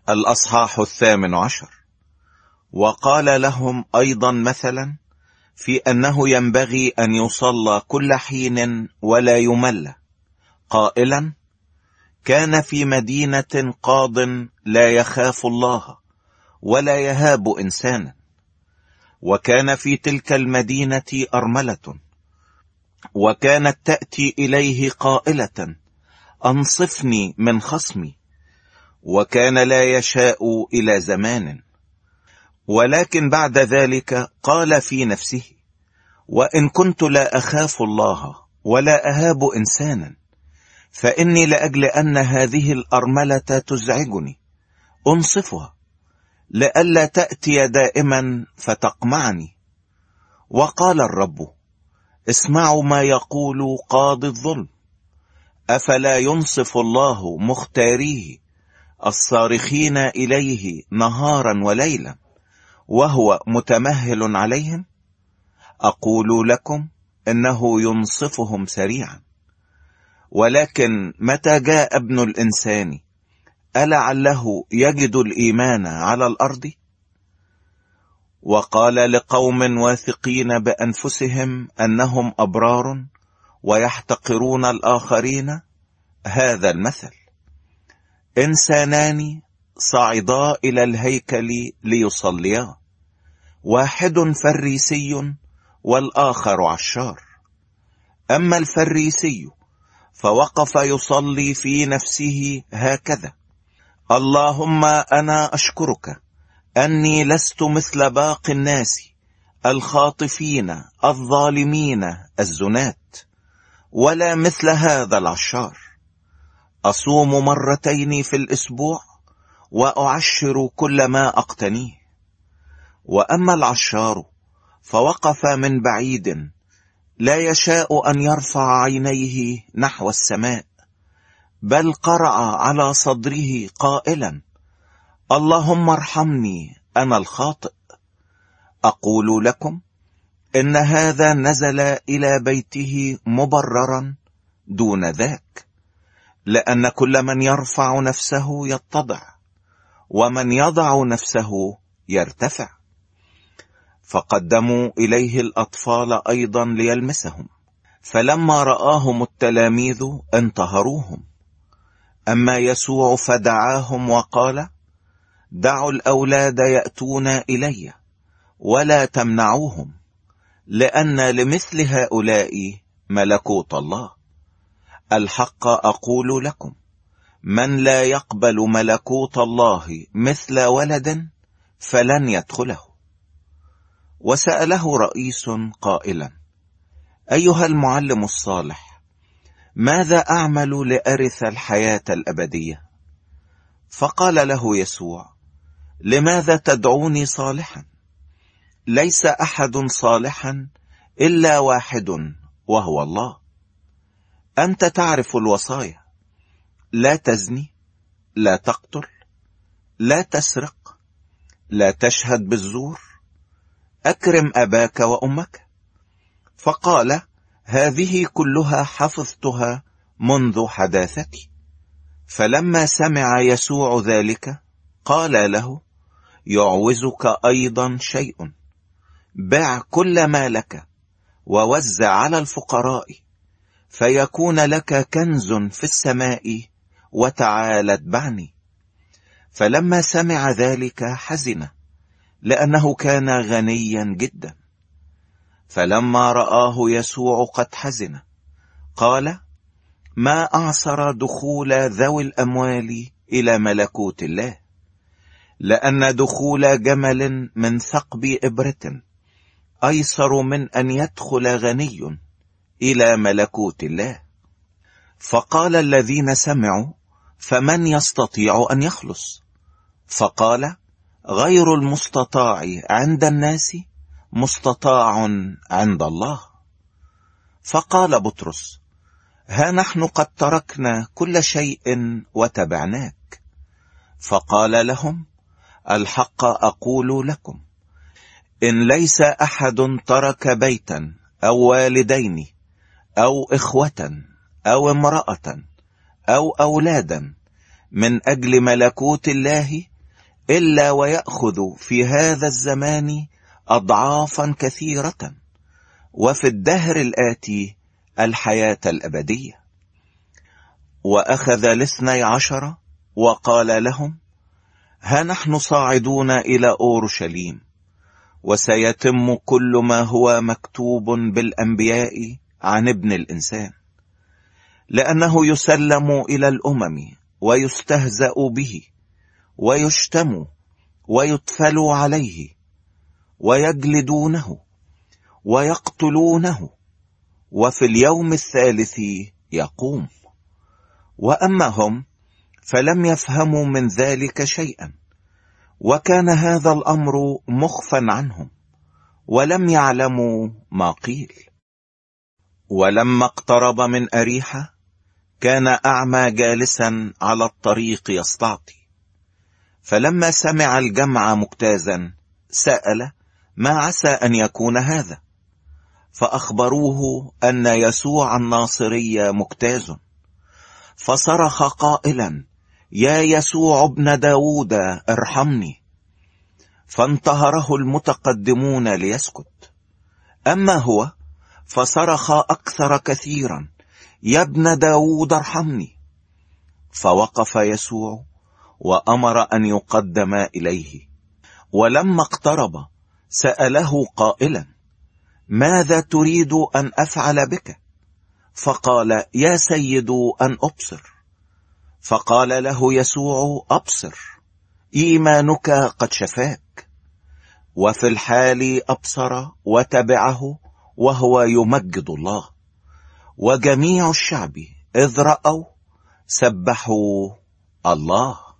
الأصحاح 18. وقال لهم أيضا مثلا في أنه ينبغي أن يصلى كل حين ولا يمل، قائلا: كان في مدينة قاض لا يخاف الله ولا يهاب إنسانا، وكان في تلك المدينة أرملة، وكانت تأتي إليه قائلة: أنصفني من خصمي، وكان لا يشاء إلى زمان. ولكن بعد ذلك قال في نفسه: وإن كنت لا أخاف الله ولا أهاب إنسانا، فإني لأجل أن هذه الأرملة تزعجني أنصفها، لئلا تأتي دائما فتقمعني. وقال الرب: اسمعوا ما يقول قاضي الظلم، أفلا ينصف الله مختاريه الصارخين إليه نهارا وليلا وهو متمهل عليهم؟ أقول لكم إنه ينصفهم سريعا. ولكن متى جاء ابن الإنسان ألعله يجد الإيمان على الأرض؟ وقال لقوم واثقين بأنفسهم أنهم أبرار ويحتقرون الآخرين هذا المثل: إنسانان صعدا إلى الهيكل ليصليا، واحد فريسي والآخر عشار. أما الفريسي فوقف يصلي في نفسه هكذا: اللهم أنا أشكرك أني لست مثل باقي الناس الخاطفين الظالمين الزنات، ولا مثل هذا العشار. أصوم مرتين في الأسبوع وأعشر كل ما أقتنيه. وأما العشار فوقف من بعيد لا يشاء أن يرفع عينيه نحو السماء، بل قرع على صدره قائلا: اللهم ارحمني أنا الخاطئ. أقول لكم إن هذا نزل إلى بيته مبررا دون ذاك، لأن كل من يرفع نفسه يتضع، ومن يضع نفسه يرتفع. فقدموا إليه الأطفال أيضا ليلمسهم، فلما رآهم التلاميذ انتهروهم. أما يسوع فدعاهم وقال: دعوا الأولاد يأتون إلي ولا تمنعوهم، لأن لمثل هؤلاء ملكوت الله. الحق أقول لكم، من لا يقبل ملكوت الله مثل ولد فلن يدخله. وسأله رئيس قائلا: أيها المعلم الصالح، ماذا أعمل لأرث الحياة الأبدية؟ فقال له يسوع: لماذا تدعوني صالحا؟ ليس أحد صالحا إلا واحد، وهو الله. أنت تعرف الوصايا: لا تزني، لا تقتل، لا تسرق، لا تشهد بالزور، أكرم أباك وأمك. فقال: هذه كلها حفظتها منذ حداثتي. فلما سمع يسوع ذلك قال له: يعوزك أيضا شيء، بع كل ما لك ووزع على الفقراء، فيكون لك كنز في السماء، وتعال اتبعني. فلما سمع ذلك حزن، لأنه كان غنيا جدا. فلما رآه يسوع قد حزن قال: ما أعسر دخول ذوي الأموال إلى ملكوت الله، لأن دخول جمل من ثقب إبرة أيسر من أن يدخل غني إلى ملكوت الله. فقال الذين سمعوا: فمن يستطيع أن يخلص؟ فقال: غير المستطاع عند الناس مستطاع عند الله. فقال بطرس: ها نحن قد تركنا كل شيء وتبعناك. فقال لهم: الحق أقول لكم، إن ليس أحد ترك بيتا أو والدين أو إخوة أو امرأة أو أولادا من أجل ملكوت الله إلا ويأخذ في هذا الزمان أضعافا كثيرة، وفي الدهر الآتي الحياة الأبدية. وأخذ 12 وقال لهم: ها نحن صاعدون إلى أورشليم، وسيتم كل ما هو مكتوب بالأنبياء عن ابن الإنسان، لأنه يسلم إلى الأمم ويستهزأ به ويشتم ويتفل عليه ويجلدونه ويقتلونه، وفي اليوم الثالث يقوم. وأما هم فلم يفهموا من ذلك شيئا، وكان هذا الأمر مخفى عنهم، ولم يعلموا ما قيل. ولما اقترب من أريحة كان أعمى جالسا على الطريق يستعطي، فلما سمع الجمع مجتازا سأل ما عسى أن يكون هذا، فأخبروه أن يسوع الناصري مجتاز، فصرخ قائلا: يا يسوع ابن داود ارحمني. فانتهره المتقدمون ليسكت، أما هو فصرخ أكثر كثيرا: يا ابن داود ارحمني. فوقف يسوع وأمر أن يقدم إليه، ولما اقترب سأله قائلا: ماذا تريد أن أفعل بك؟ فقال: يا سيد أن أبصر. فقال له يسوع: أبصر، إيمانك قد شفاك. وفي الحال أبصر وتبعه وهو يمجد الله، وجميع الشعب إذ رأوا سبحوا الله.